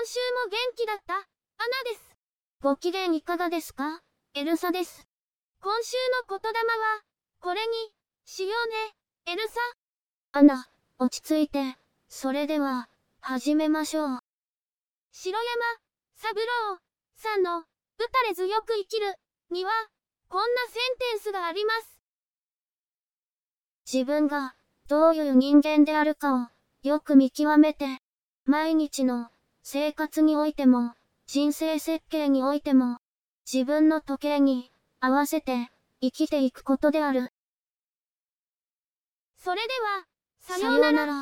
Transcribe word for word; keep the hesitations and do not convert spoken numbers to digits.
今週も元気だった、アナです。ご機嫌いかがですか？エルサです。今週の言霊は、これに、しようね、エルサ。アナ、落ち着いて、それでは、始めましょう。城山、三郎、さんの、打たれ強く生きる、には、こんなセンテンスがあります。自分が、どういう人間であるかを、よく見極めて、毎日の、生活においても、人生設計においても、自分の時計に合わせて生きていくことである。それでは、さようなら。